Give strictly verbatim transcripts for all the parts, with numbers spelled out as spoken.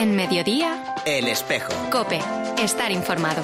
En Mediodía, El Espejo. COPE. Estar informado.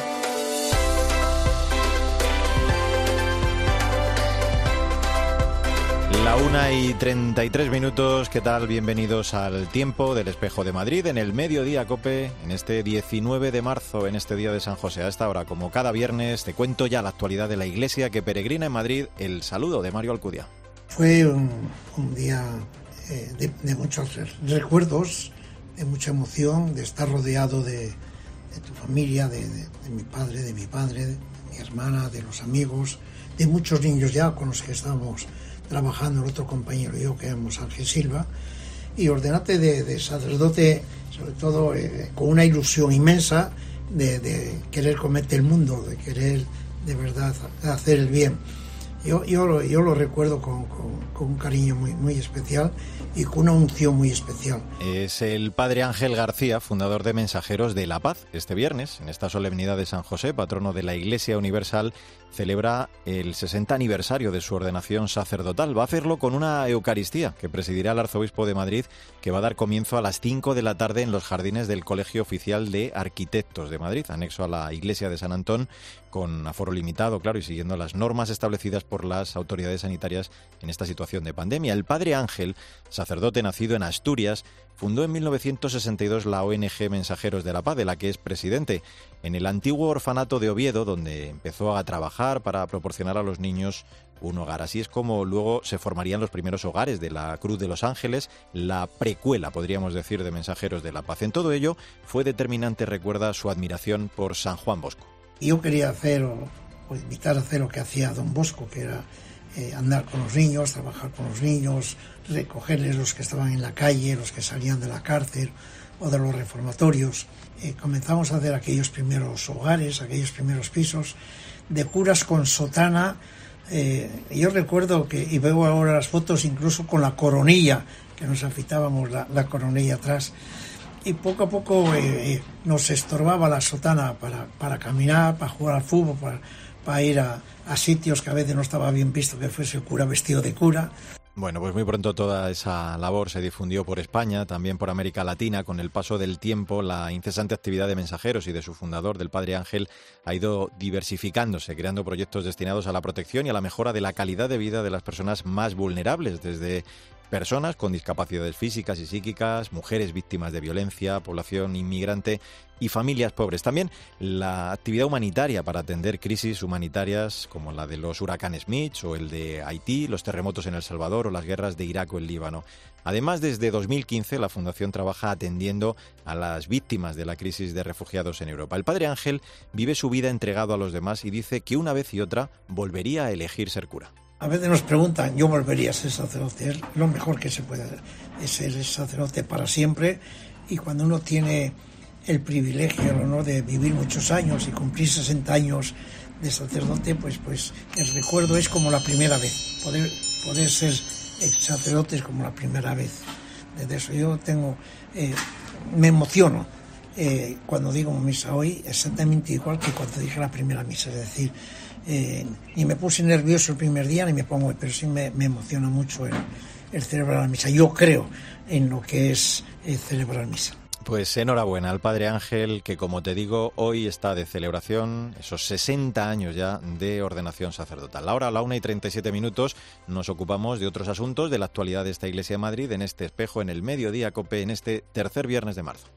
La una y treinta y tres minutos, ¿qué tal? Bienvenidos al Tiempo del Espejo de Madrid, en el Mediodía COPE, en este diecinueve de marzo, en este día de San José. A esta hora, como cada viernes, te cuento ya la actualidad de la Iglesia que peregrina en Madrid. El saludo de Mario Alcudia. Fue un, un día eh, de, de muchos recuerdos, de mucha emoción, de estar rodeado de, de tu familia, de, de, de mi padre, de mi padre, de mi hermana, de los amigos, de muchos niños ya con los que estábamos trabajando, el otro compañero y yo, que éramos Ángel Silva, y ordenarte de, de sacerdote, sobre todo eh, con una ilusión inmensa de, de querer comerte el mundo, de querer de verdad hacer el bien. Yo, yo, lo, yo lo recuerdo con, con, con un cariño muy, muy especial y con una unción muy especial. Es el padre Ángel García, fundador de Mensajeros de la Paz. Este viernes, en esta solemnidad de San José, patrono de la Iglesia Universal, celebra el sesenta aniversario de su ordenación sacerdotal. Va a hacerlo con una Eucaristía que presidirá el arzobispo de Madrid, que va a dar comienzo a las cinco de la tarde en los jardines del Colegio Oficial de Arquitectos de Madrid, anexo a la Iglesia de San Antón, con aforo limitado, claro, y siguiendo las normas establecidas por las autoridades sanitarias en esta situación de pandemia. El padre Ángel, sacerdote nacido en Asturias, fundó en mil novecientos sesenta y dos la O N G Mensajeros de la Paz, de la que es presidente, en el antiguo orfanato de Oviedo, donde empezó a trabajar para proporcionar a los niños un hogar. Así es como luego se formarían los primeros hogares de la Cruz de los Ángeles, la precuela, podríamos decir, de Mensajeros de la Paz. En todo ello fue determinante, recuerda, su admiración por San Juan Bosco. Yo quería hacer, o, o invitar a hacer lo que hacía don Bosco, que era eh, andar con los niños, trabajar con los niños, recogerles los que estaban en la calle, los que salían de la cárcel o de los reformatorios. Eh, comenzamos a hacer aquellos primeros hogares, aquellos primeros pisos de curas con sotana. Eh, yo recuerdo que, y veo ahora las fotos, incluso con la coronilla, que nos afitábamos la, la coronilla atrás. Y poco a poco eh, eh, nos estorbaba la sotana para, para caminar, para jugar al fútbol, para, para ir a, a sitios que a veces no estaba bien visto que fuese el cura vestido de cura. Bueno, pues muy pronto toda esa labor se difundió por España, también por América Latina. Con el paso del tiempo, la incesante actividad de Mensajeros y de su fundador, del padre Ángel, ha ido diversificándose, creando proyectos destinados a la protección y a la mejora de la calidad de vida de las personas más vulnerables, desde personas con discapacidades físicas y psíquicas, mujeres víctimas de violencia, población inmigrante y familias pobres. También la actividad humanitaria para atender crisis humanitarias como la de los huracanes Mitch o el de Haití, los terremotos en El Salvador o las guerras de Irak o el Líbano. Además, desde dos mil quince la Fundación trabaja atendiendo a las víctimas de la crisis de refugiados en Europa. El padre Ángel vive su vida entregado a los demás y dice que una vez y otra volvería a elegir ser cura. A veces nos preguntan, yo volvería a ser sacerdote, es lo mejor que se puede hacer, es ser sacerdote para siempre, y cuando uno tiene el privilegio, el honor de vivir muchos años y cumplir sesenta años de sacerdote, pues, pues el recuerdo es como la primera vez, poder, poder ser sacerdote es como la primera vez. Desde eso yo tengo, eh, me emociono eh, cuando digo misa hoy, exactamente igual que cuando dije la primera misa, es decir, Eh, ni me puse nervioso el primer día ni me pongo, pero sí me, me emociona mucho el, el celebrar la misa. Yo creo en lo que es eh, celebrar misa. Pues enhorabuena al padre Ángel, que como te digo, hoy está de celebración, esos sesenta años ya de ordenación sacerdotal. Ahora, a la una y treinta y siete minutos, nos ocupamos de otros asuntos de la actualidad de esta Iglesia de Madrid, en este espejo, en el Mediodía COPE, en este tercer viernes de marzo.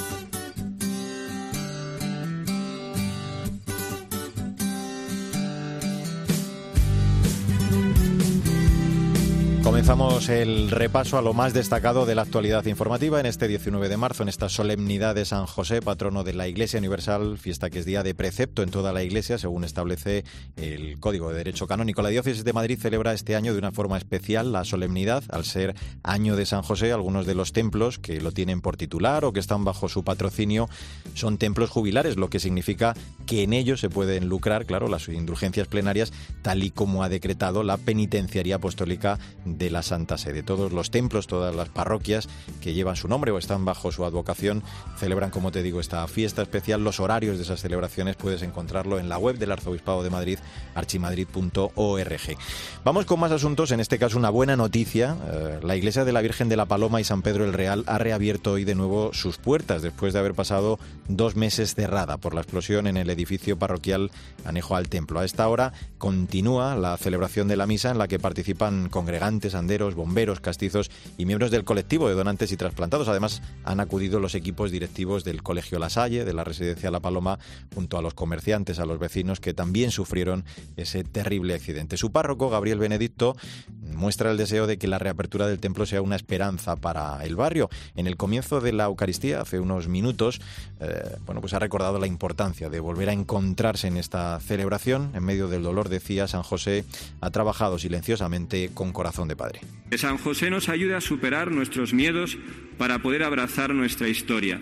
Comenzamos el repaso a lo más destacado de la actualidad informativa en este diecinueve de marzo, en esta solemnidad de San José, patrono de la Iglesia Universal, fiesta que es día de precepto en toda la Iglesia, según establece el Código de Derecho Canónico. La Diócesis de Madrid celebra este año de una forma especial la solemnidad, al ser año de San José. Algunos de los templos que lo tienen por titular o que están bajo su patrocinio son templos jubilares, lo que significa que en ellos se pueden lucrar, claro, las indulgencias plenarias, tal y como ha decretado la Penitenciaría Apostólica de la Santa Sede. Todos los templos, todas las parroquias que llevan su nombre o están bajo su advocación celebran, como te digo, esta fiesta especial. Los horarios de esas celebraciones puedes encontrarlo en la web del Arzobispado de Madrid, archimadrid punto org. Vamos con más asuntos, en este caso una buena noticia. Eh, la Iglesia de la Virgen de la Paloma y San Pedro el Real ha reabierto hoy de nuevo sus puertas después de haber pasado dos meses cerrada por la explosión en el edificio parroquial anejo al templo. A esta hora continúa la celebración de la misa en la que participan congregantes, anderos, bomberos, castizos y miembros del colectivo de donantes y trasplantados. Además, han acudido los equipos directivos del Colegio La Salle, de la Residencia La Paloma, junto a los comerciantes, a los vecinos que también sufrieron ese terrible accidente. Su párroco, Gabriel Benedicto, muestra el deseo de que la reapertura del templo sea una esperanza para el barrio. En el comienzo de la Eucaristía, hace unos minutos, eh, bueno, pues ha recordado la importancia de volver a encontrarse en esta celebración. En medio del dolor, decía, San José ha trabajado silenciosamente con corazón de padre. Que San José nos ayude a superar nuestros miedos para poder abrazar nuestra historia.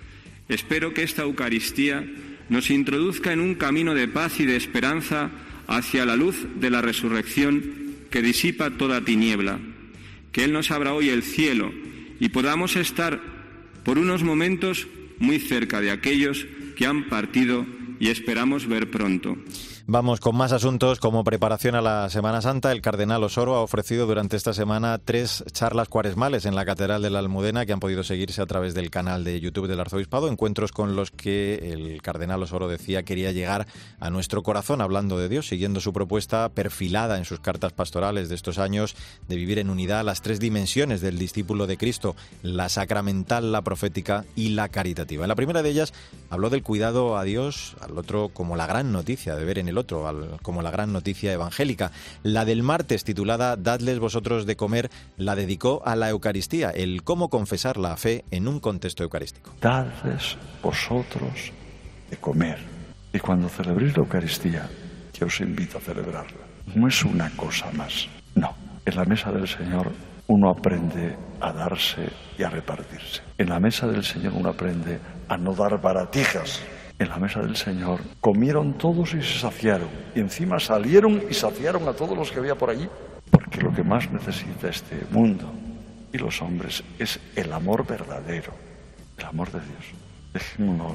Espero que esta Eucaristía nos introduzca en un camino de paz y de esperanza hacia la luz de la resurrección que disipa toda tiniebla. Que Él nos abra hoy el cielo y podamos estar por unos momentos muy cerca de aquellos que han partido y esperamos ver pronto. Vamos con más asuntos. Como preparación a la Semana Santa, el cardenal Osoro ha ofrecido durante esta semana tres charlas cuaresmales en la Catedral de la Almudena que han podido seguirse a través del canal de YouTube del Arzobispado, encuentros con los que el cardenal Osoro decía quería llegar a nuestro corazón hablando de Dios, siguiendo su propuesta perfilada en sus cartas pastorales de estos años de vivir en unidad las tres dimensiones del discípulo de Cristo, la sacramental, la profética y la caritativa. En la primera de ellas habló del cuidado a Dios, al otro como la gran noticia de ver en el otro, al, como la gran noticia evangélica. La del martes, titulada Dadles vosotros de comer, la dedicó a la Eucaristía, el cómo confesar la fe en un contexto eucarístico. Dadles vosotros de comer. Y cuando celebréis la Eucaristía, yo os invito a celebrarla. No es una cosa más, no. En la mesa del Señor uno aprende a darse y a repartirse. En la mesa del Señor uno aprende a no dar baratijas. En la mesa del Señor comieron todos y se saciaron. Y encima salieron y saciaron a todos los que había por allí. Porque lo que más necesita este mundo y los hombres es el amor verdadero, el amor de Dios. Dejémonos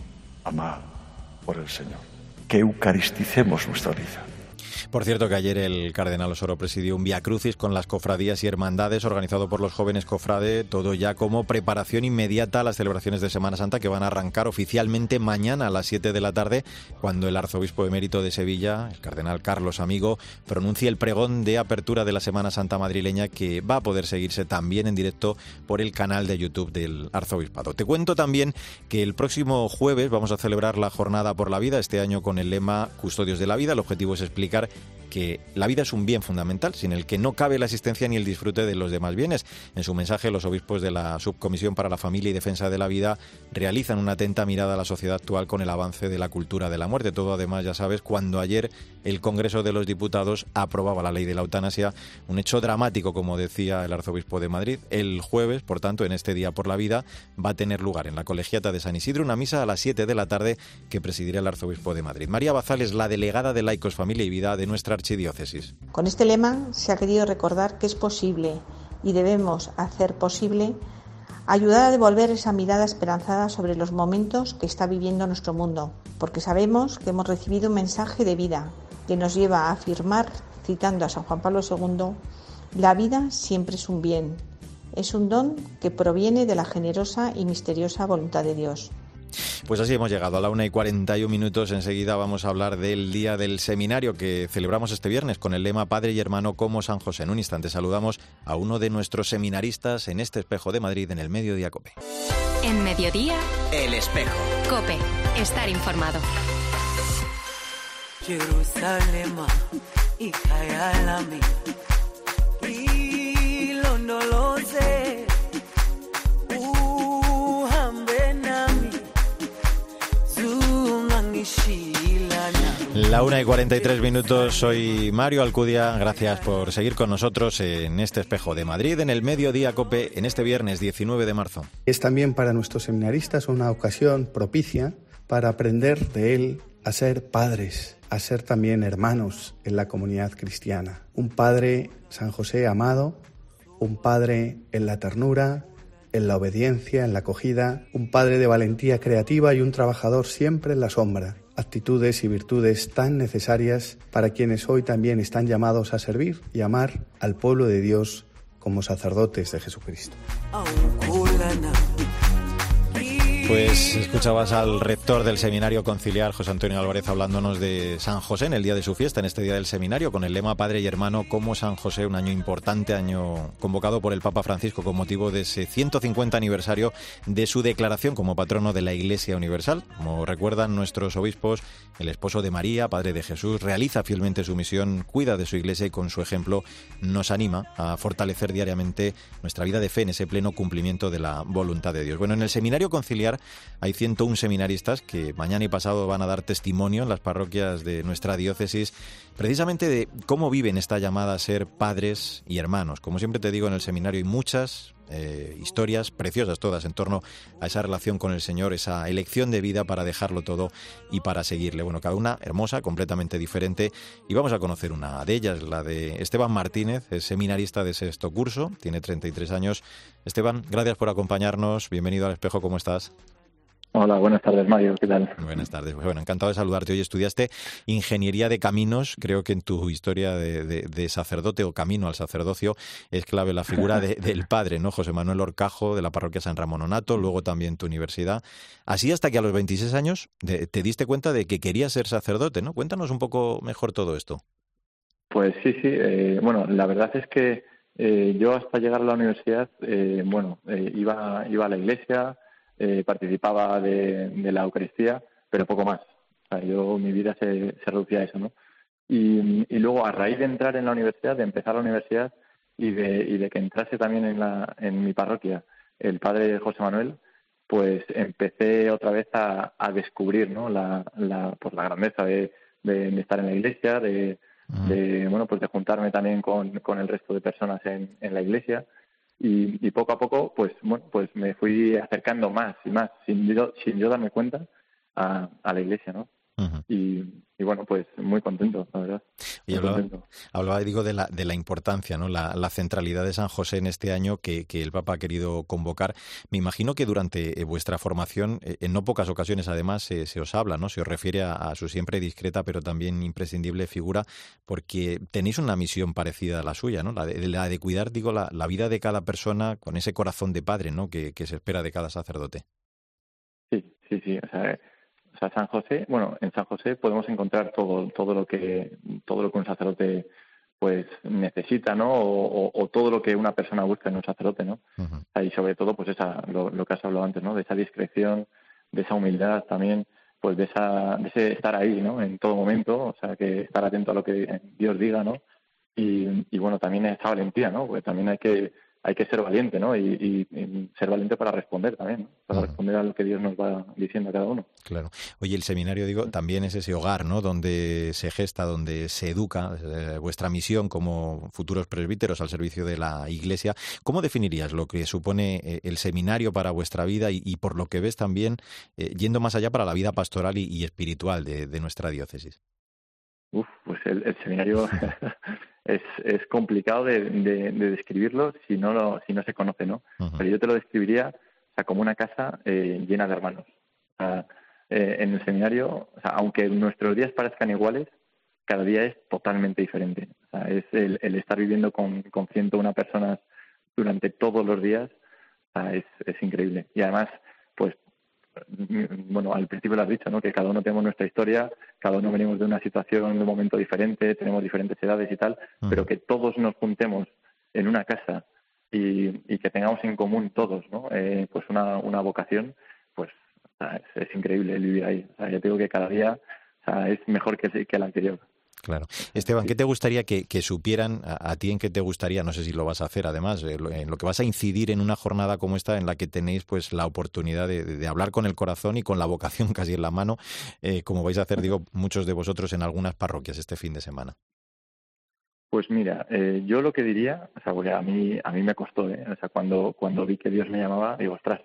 amar por el Señor. Que eucaristicemos nuestra vida. Por cierto que ayer el cardenal Osoro presidió un Vía Crucis con las cofradías y hermandades organizado por los jóvenes cofrade, todo ya como preparación inmediata a las celebraciones de Semana Santa que van a arrancar oficialmente mañana a las siete de la tarde, cuando el arzobispo emérito de Sevilla, el cardenal Carlos Amigo, pronuncie el pregón de apertura de la Semana Santa madrileña, que va a poder seguirse también en directo por el canal de YouTube del Arzobispado. Te cuento también que el próximo jueves vamos a celebrar la Jornada por la Vida, este año con el lema Custodios de la Vida. El objetivo es explicar que la vida es un bien fundamental, sin el que no cabe la existencia ni el disfrute de los demás bienes. En su mensaje, los obispos de la Subcomisión para la Familia y Defensa de la Vida realizan una atenta mirada a la sociedad actual con el avance de la cultura de la muerte. Todo, además, ya sabes, cuando ayer el Congreso de los Diputados aprobaba la ley de la eutanasia, un hecho dramático, como decía el arzobispo de Madrid. El jueves, por tanto, en este Día por la Vida, va a tener lugar en la Colegiata de San Isidro una misa a las siete de la tarde que presidirá el arzobispo de Madrid. María Bazal es la delegada de Laicos, Familia y Vida de nuestra archidiócesis. Con este lema se ha querido recordar que es posible y debemos hacer posible ayudar a devolver esa mirada esperanzada sobre los momentos que está viviendo nuestro mundo, porque sabemos que hemos recibido un mensaje de vida que nos lleva a afirmar, citando a San Juan Pablo segundo, la vida siempre es un bien, es un don que proviene de la generosa y misteriosa voluntad de Dios. Pues así hemos llegado a la una y cuarenta y un minutos. Enseguida vamos a hablar del Día del Seminario que celebramos este viernes con el lema Padre y Hermano como San José. En un instante saludamos a uno de nuestros seminaristas en este Espejo de Madrid en el Mediodía COPE. En Mediodía, El Espejo. COPE. Estar informado. Jerusalem, ikayalami, ilondoloze, uhambe nami, zungangishilana. La una y cuarenta y tres minutos, soy Mario Alcudia, gracias por seguir con nosotros en este Espejo de Madrid, en el Mediodía COPE, en este viernes diecinueve de marzo. Es también para nuestros seminaristas una ocasión propicia para aprender de él a ser padres, a ser también hermanos en la comunidad cristiana. Un padre, San José amado, un padre en la ternura, en la obediencia, en la acogida, un padre de valentía creativa y un trabajador siempre en la sombra. Actitudes y virtudes tan necesarias para quienes hoy también están llamados a servir y amar al pueblo de Dios como sacerdotes de Jesucristo. Pues escuchabas al rector del Seminario Conciliar, José Antonio Álvarez, hablándonos de San José en el día de su fiesta, en este día del seminario, con el lema Padre y Hermano, como San José, un año importante, año convocado por el Papa Francisco con motivo de ese ciento cincuenta aniversario de su declaración como patrono de la Iglesia Universal. Como recuerdan nuestros obispos, el esposo de María, Padre de Jesús, realiza fielmente su misión, cuida de su Iglesia y con su ejemplo nos anima a fortalecer diariamente nuestra vida de fe en ese pleno cumplimiento de la voluntad de Dios. Bueno, en el Seminario Conciliar hay ciento uno seminaristas que mañana y pasado van a dar testimonio en las parroquias de nuestra diócesis precisamente de cómo viven esta llamada a ser padres y hermanos. Como siempre te digo, en el seminario hay muchas eh, historias preciosas todas en torno a esa relación con el Señor, esa elección de vida para dejarlo todo y para seguirle. Bueno, cada una hermosa, completamente diferente, y vamos a conocer una de ellas, la de Esteban Martínez, es seminarista de sexto curso, tiene treinta y tres años. Esteban, gracias por acompañarnos, bienvenido al Espejo, ¿cómo estás? Hola, buenas tardes, Mario, ¿qué tal? Buenas tardes. Bueno, encantado de saludarte. Hoy estudiaste Ingeniería de Caminos. Creo que en tu historia de, de, de sacerdote o camino al sacerdocio es clave la figura de, del padre, ¿no? José Manuel Horcajo, de la parroquia San Ramón Onato, luego también tu universidad. Así hasta que a los veintiséis años de, te diste cuenta de que querías ser sacerdote, ¿no? Cuéntanos un poco mejor todo esto. Pues sí, sí. Eh, bueno, la verdad es que eh, yo hasta llegar a la universidad, eh, bueno, eh, iba, iba a la iglesia, Eh, participaba de, de la Eucaristía, pero poco más. O sea, yo, mi vida se, se reducía a eso, ¿no? Y, y luego, a raíz de entrar en la universidad, de empezar la universidad y de, y de que entrase también en, la, en mi parroquia el padre José Manuel, pues empecé otra vez a, a descubrir, ¿no? La, la, pues la grandeza de, de, de estar en la iglesia, de, de, bueno, pues de juntarme también con, con el resto de personas en, en la iglesia. Y, y poco a poco, pues bueno, pues me fui acercando más y más, sin yo, sin yo darme cuenta, a, a la iglesia, ¿no? Uh-huh. Y, y bueno, pues muy contento, la verdad. Y hablaba, hablaba, digo, de la, de la importancia, ¿no? La, la centralidad de San José en este año que, que el Papa ha querido convocar. Me imagino que durante vuestra formación, en no pocas ocasiones además, se, se os habla, ¿no? Se os refiere a, a su siempre discreta, pero también imprescindible figura, porque tenéis una misión parecida a la suya, ¿no? La de, la de cuidar, digo, la, la vida de cada persona con ese corazón de padre, ¿no? Que, que se espera de cada sacerdote. Sí, sí, sí. O sea, O sea, San José, bueno, en San José podemos encontrar todo, todo lo que, todo lo que un sacerdote pues necesita, ¿no? O, o, o todo lo que una persona busca en un sacerdote, ¿no? Uh-huh. O sea, y sobre todo, pues esa, lo, lo que has hablado antes, ¿no? De esa discreción, de esa humildad también, pues de esa, de ese estar ahí, ¿no? En todo momento, o sea, que estar atento a lo que Dios diga, ¿no? Y, y bueno, también esa valentía, ¿no? Porque también hay que hay que ser valiente, ¿no? Y, y, y ser valiente para responder también, ¿no? Para uh-huh. responder a lo que Dios nos va diciendo a cada uno. Claro. Oye, el seminario, digo, también es ese hogar, ¿no? Donde se gesta, donde se educa eh, vuestra misión como futuros presbíteros al servicio de la Iglesia. ¿Cómo definirías lo que supone eh, el seminario para vuestra vida y, y por lo que ves también eh, yendo más allá para la vida pastoral y, y espiritual de, de nuestra diócesis? Uf, pues el, el seminario es, es complicado de, de, de describirlo si no lo, si no se conoce, ¿no? Uh-huh. Pero yo te lo describiría, o sea, como una casa eh, llena de hermanos. O sea, eh, en el seminario, o sea, aunque nuestros días parezcan iguales, cada día es totalmente diferente. O sea, es el, el estar viviendo con, con ciento una personas durante todos los días, o sea, es, es increíble. Y además, pues, bueno, al principio lo has dicho, ¿no? Que cada uno tenemos nuestra historia, cada uno venimos de una situación, de un momento diferente, tenemos diferentes edades y tal, uh-huh. pero que todos nos juntemos en una casa y, y que tengamos en común todos, ¿no? Eh, pues una, una vocación, pues o sea, es, es increíble el vivir ahí. O sea, yo te digo que cada día, o sea, es mejor que, que el anterior. Claro. Esteban, ¿qué te gustaría que, que supieran a, a ti en qué te gustaría, no sé si lo vas a hacer además, en lo, en lo que vas a incidir en una jornada como esta en la que tenéis pues la oportunidad de, de hablar con el corazón y con la vocación casi en la mano, eh, como vais a hacer, digo, muchos de vosotros en algunas parroquias este fin de semana? Pues mira, eh, yo lo que diría, o sea, porque a mí a mí me costó, ¿eh? O sea, cuando cuando vi que Dios me llamaba, digo, ostras,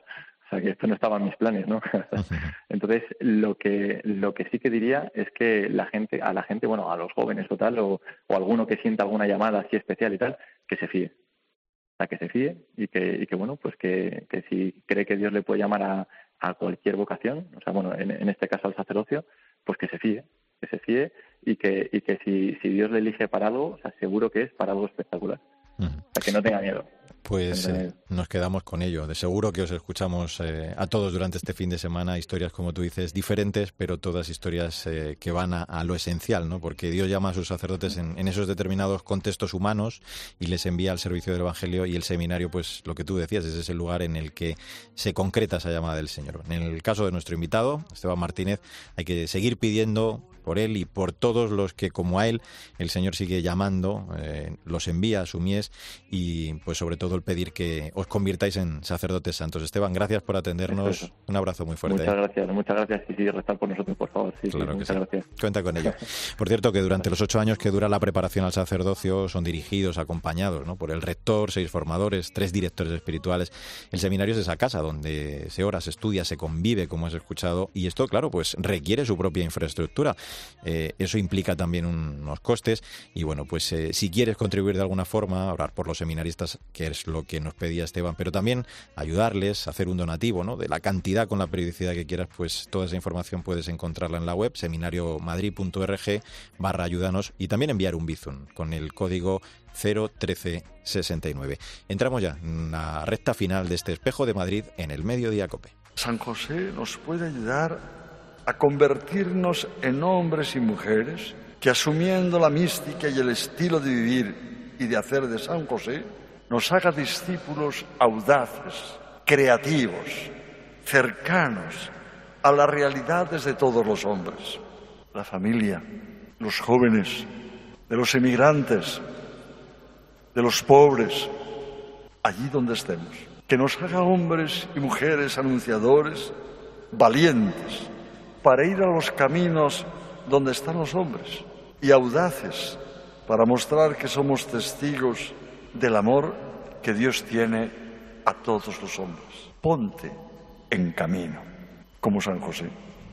O sea, que esto no estaba en mis planes, ¿no? Entonces, lo que lo que sí que diría es que la gente, a la gente, bueno, a los jóvenes o tal, o, o alguno que sienta alguna llamada así especial y tal, que se fíe. O sea, que se fíe y que, y que bueno, pues que, que si cree que Dios le puede llamar a, a cualquier vocación, o sea, bueno, en, en este caso al sacerdocio, pues que se fíe, que se fíe y que, y que si, si Dios le elige para algo, o sea, seguro que es para algo espectacular. Uh-huh. O sea, que no tenga miedo. Pues eh, nos quedamos con ello. De seguro que os escuchamos eh, a todos durante este fin de semana, historias, como tú dices, diferentes, pero todas historias eh, que van a, a lo esencial, ¿no? Porque Dios llama a sus sacerdotes en, en esos determinados contextos humanos y les envía al servicio del Evangelio, y el seminario, pues lo que tú decías, es ese lugar en el que se concreta esa llamada del Señor. En el caso de nuestro invitado, Esteban Martínez, hay que seguir pidiendo por él y por todos los que, como a él, el Señor sigue llamando, eh, los envía a su mies, y pues sobre todo el pedir que os convirtáis en sacerdotes santos. Esteban, gracias por atendernos. Eso, eso. Un abrazo muy fuerte. Muchas gracias, muchas gracias. Y sí, rezar por nosotros, por favor. Sí, claro sí, que muchas sí. Gracias. Cuenta con ello. Por cierto, que durante los ocho años que dura la preparación al sacerdocio son dirigidos, acompañados, ¿no?, por el rector, seis formadores, tres directores espirituales. El seminario es esa casa donde se ora, se estudia, se convive, como has escuchado, y esto, claro, pues requiere su propia infraestructura. Eh, eso implica también unos costes, y bueno, pues eh, si quieres contribuir de alguna forma, orar por los seminaristas, que es lo que nos pedía Esteban, pero también ayudarles, hacer un donativo, ¿no?, de la cantidad con la periodicidad que quieras, pues toda esa información puedes encontrarla en la web seminariomadrid.org barra ayúdanos, y también enviar un bizum con el código cero trece sesenta y nueve. Entramos ya en la recta final de este Espejo de Madrid en el Mediodía COPE. San José nos puede ayudar a convertirnos en hombres y mujeres que, asumiendo la mística y el estilo de vivir y de hacer de San José, nos haga discípulos audaces, creativos, cercanos a las realidades de todos los hombres. La familia, los jóvenes, de los emigrantes, de los pobres, allí donde estemos. Que nos haga hombres y mujeres anunciadores, valientes, para ir a los caminos donde están los hombres, y audaces para mostrar que somos testigos del amor que Dios tiene a todos los hombres. Ponte en camino, como San José.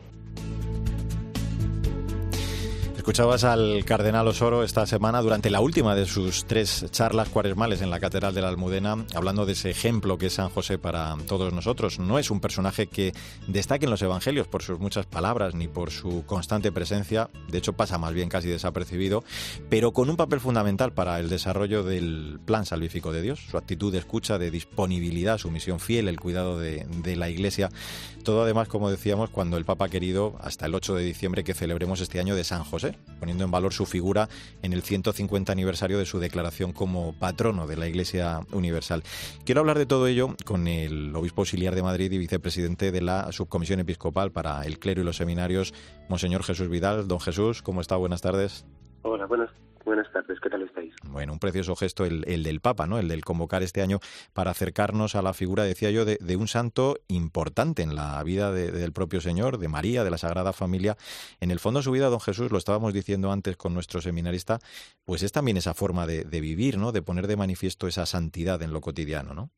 Escuchabas al cardenal Osoro esta semana durante la última de sus tres charlas cuaresmales en la Catedral de la Almudena, hablando de ese ejemplo que es San José para todos nosotros. No es un personaje que destaque en los evangelios por sus muchas palabras ni por su constante presencia, de hecho pasa más bien casi desapercibido, pero con un papel fundamental para el desarrollo del plan salvífico de Dios, su actitud de escucha, de disponibilidad, su misión fiel, el cuidado de, de la Iglesia. Todo además, como decíamos, cuando el Papa ha querido hasta el ocho de diciembre que celebremos este año de San José, poniendo en valor su figura en el ciento cincuenta aniversario de su declaración como patrono de la Iglesia Universal. Quiero hablar de todo ello con el obispo auxiliar de Madrid y vicepresidente de la Subcomisión Episcopal para el Clero y los Seminarios, Monseñor Jesús Vidal. Don Jesús, ¿cómo está? Buenas tardes. Hola, buenas Buenas tardes, ¿qué tal estáis? Bueno, un precioso gesto el, el del Papa, ¿no? El del convocar este año para acercarnos a la figura, decía yo, de, de un santo importante en la vida de, del propio Señor, de María, de la Sagrada Familia. En el fondo, su vida, don Jesús, lo estábamos diciendo antes con nuestro seminarista, pues es también esa forma de, de vivir, ¿no? De poner de manifiesto esa santidad en lo cotidiano, ¿no?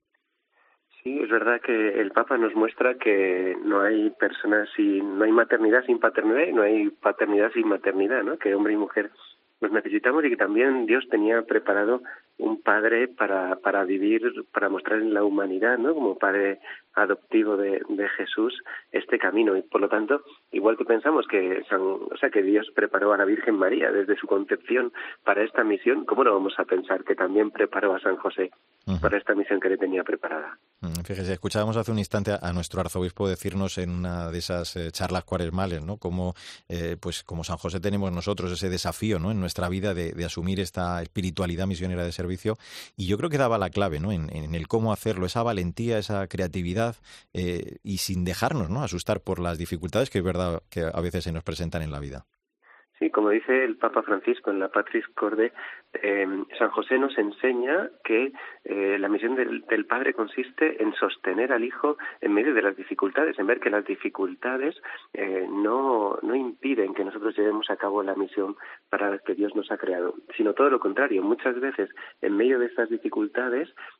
Sí, es verdad que el Papa nos muestra que no hay personas sin, no hay maternidad sin paternidad y no hay paternidad sin maternidad, ¿no? Que hombre y mujer nos necesitamos, y que también Dios tenía preparado un padre para para vivir, para mostrar en la humanidad, ¿no? Como padre adoptivo de, de Jesús este camino, y por lo tanto, igual que pensamos que San, o sea, que Dios preparó a la Virgen María desde su concepción para esta misión, ¿cómo no vamos a pensar que también preparó a San José uh-huh. para esta misión que le tenía preparada? Fíjese, escuchábamos hace un instante a, a nuestro arzobispo decirnos en una de esas eh, charlas cuaresmales, ¿no? Como eh, pues como San José tenemos nosotros ese desafío, ¿no? En nuestra vida de, de asumir esta espiritualidad misionera de servicio, y yo creo que daba la clave, ¿no? En, en el cómo hacerlo, esa valentía, esa creatividad, eh, y sin dejarnos, ¿no? asustar por las dificultades que es verdad que a veces se nos presentan en la vida. Sí, como dice el Papa Francisco en la Patris Corde, eh, San José nos enseña que eh, la misión del, del Padre consiste en sostener al Hijo en medio de las dificultades, en ver que las dificultades eh, no, no impiden que nosotros llevemos a cabo la misión para la que Dios nos ha creado, sino todo lo contrario. Muchas veces, en medio de estas dificultades,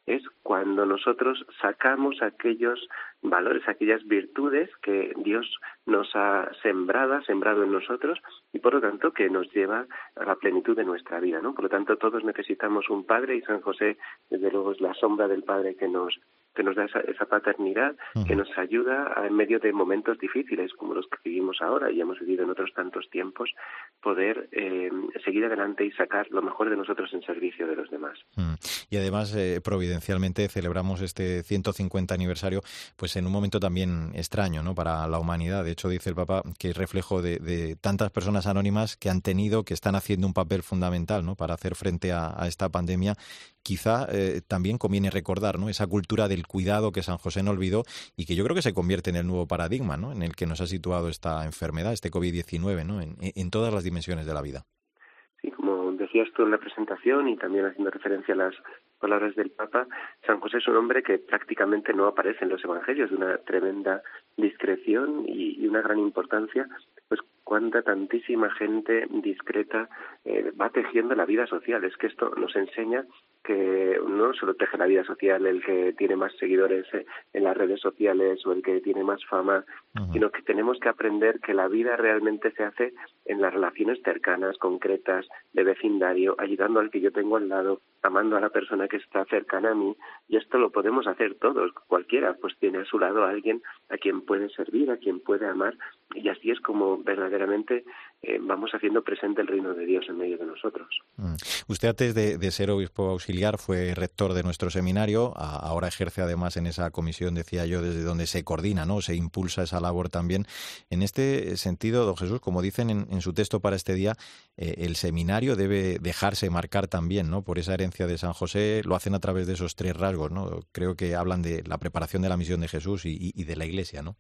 es cuando nosotros sacamos aquellos valores, aquellas virtudes que Dios nos ha sembrado, ha sembrado en nosotros y por lo tanto que nos lleva a la plenitud de nuestra vida, ¿no? Por lo tanto todos necesitamos un padre y San José desde luego es la sombra del padre que nos que nos da esa, esa paternidad, uh-huh. que nos ayuda a, en medio de momentos difíciles como los que vivimos ahora y hemos vivido en otros tantos tiempos, poder eh, seguir adelante y sacar lo mejor de nosotros en servicio de los demás. Uh-huh. Y además, eh, providencialmente, celebramos este ciento cincuenta aniversario pues en un momento también extraño, ¿no?, para la humanidad. De hecho, dice el Papa que es reflejo de, de tantas personas anónimas que han tenido, que están haciendo un papel fundamental, ¿no?, para hacer frente a, a esta pandemia. Quizá eh, también conviene recordar, ¿no?, esa cultura del cuidado que San José no olvidó y que yo creo que se convierte en el nuevo paradigma, ¿no?, en el que nos ha situado esta enfermedad, este covid diecinueve, ¿no?, en, en todas las dimensiones de la vida. Sí, como decías tú en la presentación y también haciendo referencia a las palabras del Papa, San José es un hombre que prácticamente no aparece en los evangelios, de una tremenda discreción y, y una gran importancia, pues cuánta tantísima gente discreta eh, va tejiendo la vida social. Es que esto nos enseña que no solo teje la vida social el que tiene más seguidores en las redes sociales o el que tiene más fama, uh-huh. sino que tenemos que aprender que la vida realmente se hace en las relaciones cercanas, concretas, de vecindario, ayudando al que yo tengo al lado, amando a la persona que está cercana a mí, y esto lo podemos hacer todos, cualquiera, pues tiene a su lado a alguien a quien puede servir, a quien puede amar, y así es como verdaderamente eh, vamos haciendo presente el reino de Dios en medio de nosotros. Mm. Usted antes de, de ser obispo auxiliar fue rector de nuestro seminario, a, ahora ejerce además en esa comisión, decía yo, desde donde se coordina, ¿no?, se impulsa esa labor también. En este sentido, don Jesús, como dicen en, en su texto para este día, eh, el seminario debe dejarse marcar también, ¿no?, por esa herencia de San José. Lo hacen a través de esos tres rasgos, ¿no? Creo que hablan de la preparación de la misión de Jesús y, y, y de la Iglesia, ¿no?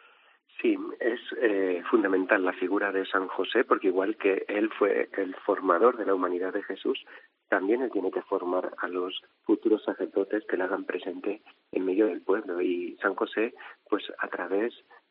Sí, es eh, fundamental la figura de San José, porque igual que él fue el formador de la humanidad de Jesús, también él tiene que formar a los futuros sacerdotes que le hagan presente en medio del pueblo. Y San José, pues a través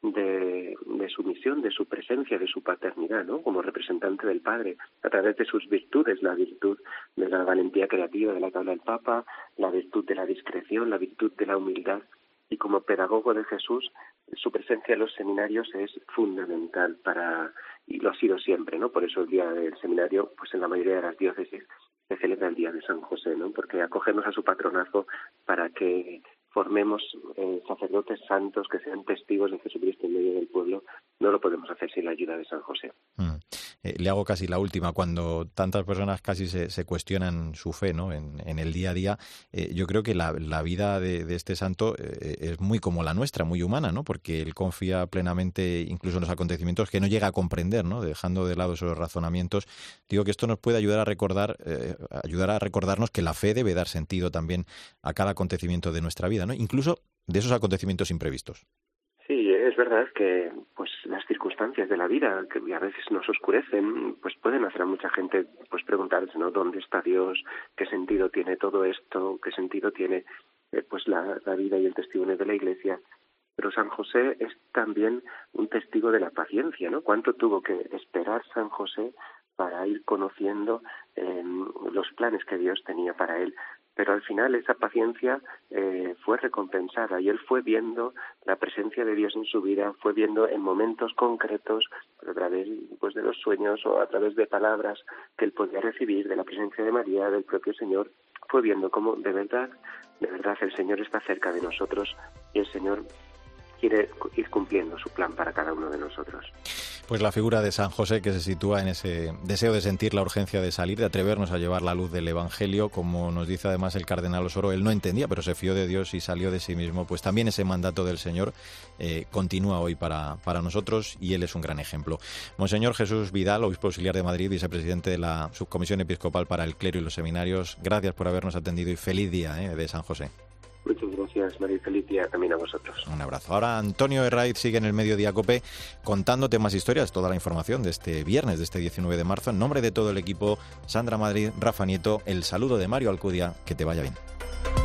de, de su misión, de su presencia, de su paternidad, ¿no?, como representante del Padre, a través de sus virtudes, la virtud de la valentía creativa de la que habla el Papa, la virtud de la discreción, la virtud de la humildad, y como pedagogo de Jesús, su presencia en los seminarios es fundamental para, y lo ha sido siempre, ¿no? Por eso el día del seminario, pues en la mayoría de las diócesis se celebra el día de San José, ¿no? Porque acogemos a su patronazo para que formemos eh, sacerdotes santos que sean testigos de Jesucristo en medio del pueblo. No lo podemos hacer sin la ayuda de San José. Mm. Eh, le hago casi la última. Cuando tantas personas casi se, se cuestionan su fe, ¿no?, en, en el día a día, eh, yo creo que la, la vida de, de este santo eh, es muy como la nuestra, muy humana, ¿no?, porque él confía plenamente incluso en los acontecimientos que no llega a comprender, ¿no?, dejando de lado esos razonamientos. Digo que esto nos puede ayudar a recordar, eh, ayudar a recordarnos que la fe debe dar sentido también a cada acontecimiento de nuestra vida, ¿no?, incluso de esos acontecimientos imprevistos. Sí, es verdad que pues las circunstancias de la vida que a veces nos oscurecen, pues pueden hacer a mucha gente pues preguntarse, ¿no?, ¿dónde está Dios? ¿Qué sentido tiene todo esto? ¿Qué sentido tiene eh, pues la, la vida y el testimonio de la Iglesia? Pero San José es también un testigo de la paciencia, ¿no? ¿Cuánto tuvo que esperar San José para ir conociendo eh, los planes que Dios tenía para él? Pero al final esa paciencia eh, fue recompensada y él fue viendo la presencia de Dios en su vida, fue viendo en momentos concretos, a través pues, de los sueños o a través de palabras que él podía recibir de la presencia de María, del propio Señor, fue viendo cómo de verdad, de verdad el Señor está cerca de nosotros y el Señor quiere ir cumpliendo su plan para cada uno de nosotros. Pues la figura de San José, que se sitúa en ese deseo de sentir la urgencia de salir, de atrevernos a llevar la luz del Evangelio, como nos dice además el cardenal Osoro, él no entendía, pero se fió de Dios y salió de sí mismo. Pues también ese mandato del Señor eh, continúa hoy para, para nosotros y él es un gran ejemplo. Monseñor Jesús Vidal, obispo auxiliar de Madrid, vicepresidente de la Subcomisión Episcopal para el Clero y los Seminarios, gracias por habernos atendido y feliz día eh, de San José. Muchas gracias, María, feliz día también a vosotros. Un abrazo. Ahora Antonio Herraiz sigue en el Mediodía COPE contándote más historias, toda la información de este viernes, de este diecinueve de marzo. En nombre de todo el equipo, Sandra Madrid, Rafa Nieto, el saludo de Mario Alcudia, que te vaya bien.